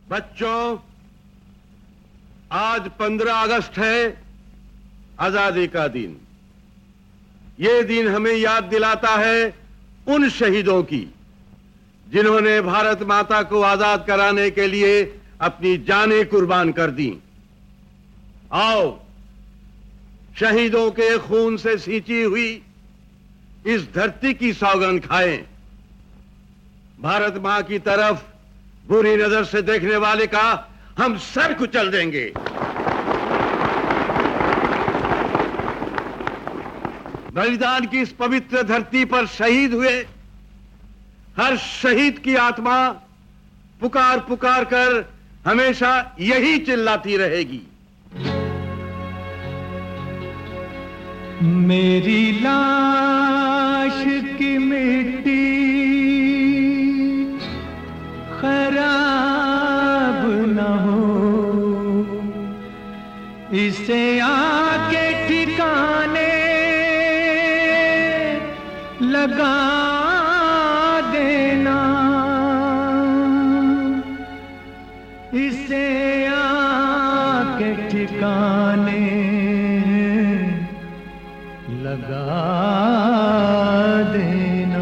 बच्चों, आज 15 अगस्त है, आजादी का दिन। ये दिन हमें याद दिलाता है उन शहीदों की जिन्होंने भारत माता को आजाद कराने के लिए अपनी जानें कुर्बान कर दी। आओ, शहीदों के खून से सींची हुई इस धरती की सौगंध खाएं। भारत मां की तरफ बुरी नजर से देखने वाले का हम सर कुचल देंगे। बलिदान की इस पवित्र धरती पर शहीद हुए हर शहीद की आत्मा पुकार पुकार कर हमेशा यही चिल्लाती रहेगी, मेरी लाश की मिट्टी खराब न हो, इसे आके ठिकाने लगा देना, इसे आके ठिकाने लगा देना।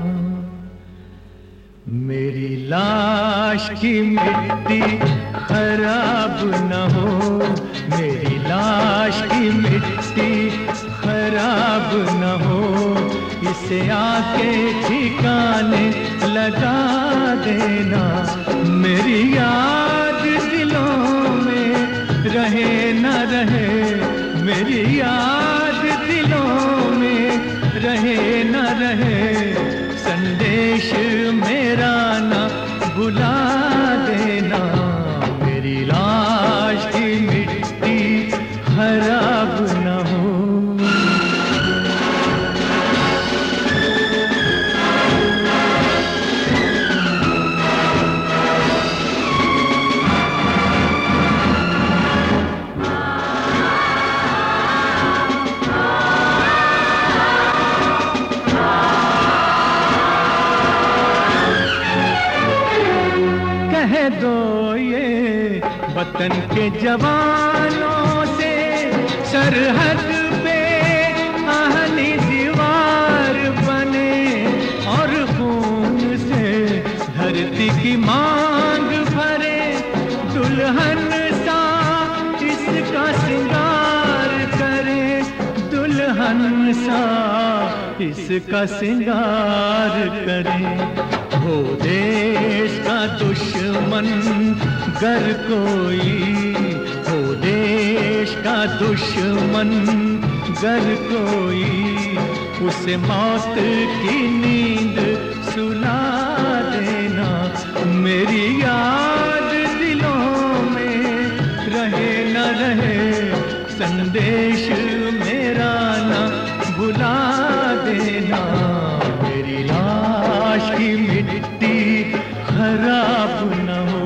मेरी लाश की मिट्टी खराब न हो, मेरी लाश की मिट्टी खराब न हो, इसे आके ठिकाने लगा देना। मेरी याद दिलों में रहे न रहे, मेरी याद दिलों में रहे न रहे, संदेश मेरा न भुला देना। मेरी लाश की मिट्टी खराब न हो। कह दो ये वतन के जवानों से, सरहद पे आहनी दीवार बने और खून से धरती की मांग भरे, दुल्हन सा इसका श्रृंगार करे, दुल्हन सा इसका श्रृंगार करे। हो देश का दुश्मन गर कोई, हो देश का दुश्मन गर कोई, उसे मौत की नींद सुला देना। मेरी याद दिलों में रहे न रहे, संदेश मेरा न भुला देना। मेरी लाश की मिट्टी खराब न हो।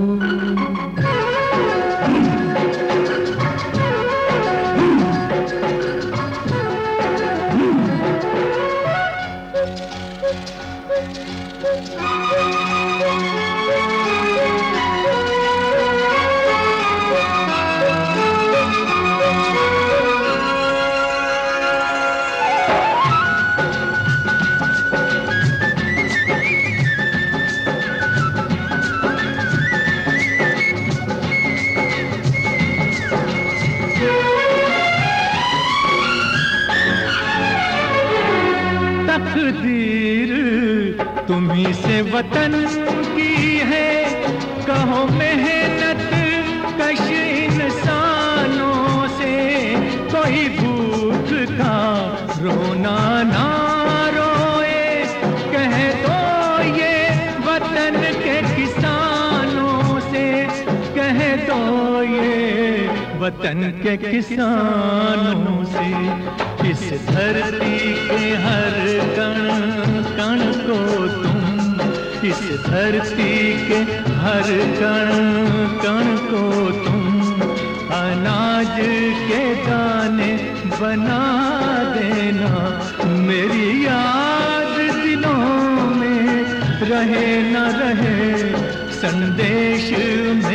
तकदीर तुम्ही से वतन की है, कहो मेहनत कश इंसानों से, कोई भूख का रोना ना रोए, कह दो ये वतन के किसानों से, कह दो ये वतन के किसानों से। इस धरती के हर कण कण को तुम, इस धरती के हर कण कण को तुम अनाज के दाने बना देना। मेरी याद दिलों में रहे न रहे, संदेश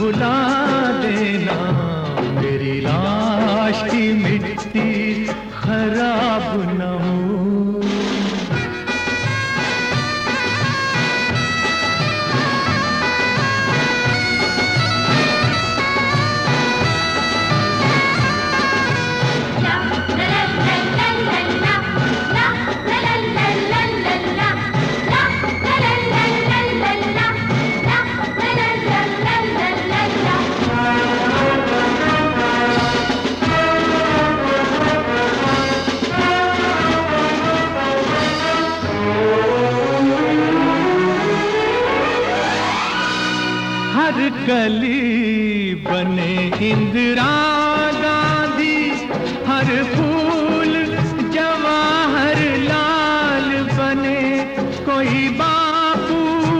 भुला देना, मेरी लाश की मिट्टी खराब न हो। हर कली बने इंदिरा गांधी, हर फूल जवाहर लाल बने कोई बापू,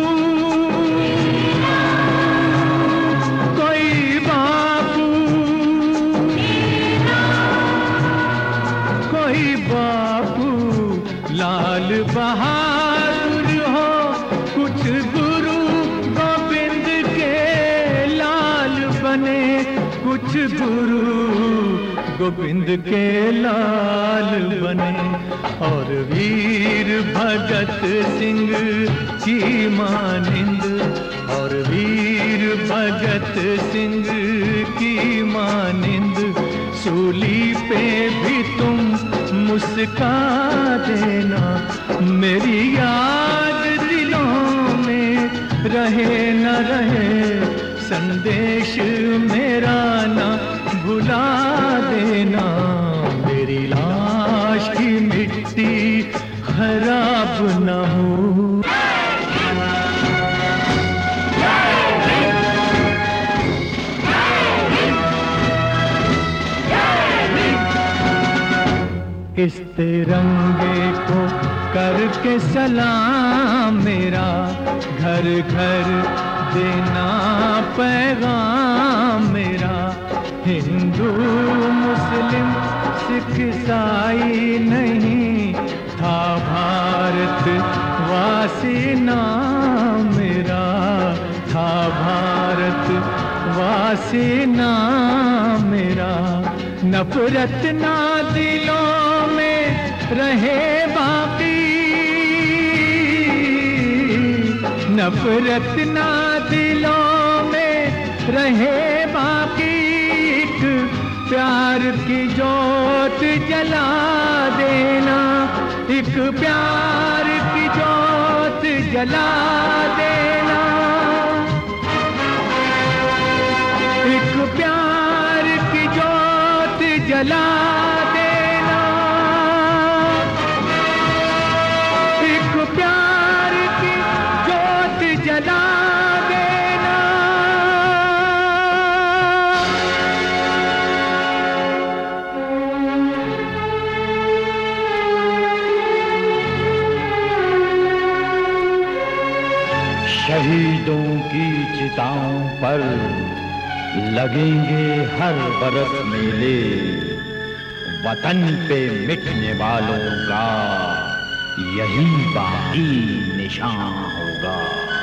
कोई बापू, कोई बापू लाल बहादुर हो, कुछ गुरु गोविंद के लाल बने, कुछ गुरु गोविंद के लाल बने। और वीर भगत सिंह की मानिंद, और वीर भगत सिंह की मानिंद, सूली पे भी तुम मुस्का देना, मेरी याद दिलों में रहे न रहे, संदेश मेरा न भुला देना, मेरी लाश की मिट्टी खराब न हो। इस तिरंगे को करके सलाम मेरा, घर घर देना पैगाम मेरा, हिंदू मुस्लिम सिख ईसाई नहीं, था भारत वासी नाम मेरा, था भारत वासी नाम मेरा। नफरत ना दिलों में रहे बाकी, नफरत ना दिलों में रहे बाकी, एक प्यार की जोत जला देना, एक प्यार की जोत जला देना, एक प्यार की जोत जला देना, एक प्यार की जोत जला देना। शहीदों की चिताओं पर लगेंगे हर बरस मेले, वतन पे मिटने वालों का यही बाकी निशान होगा।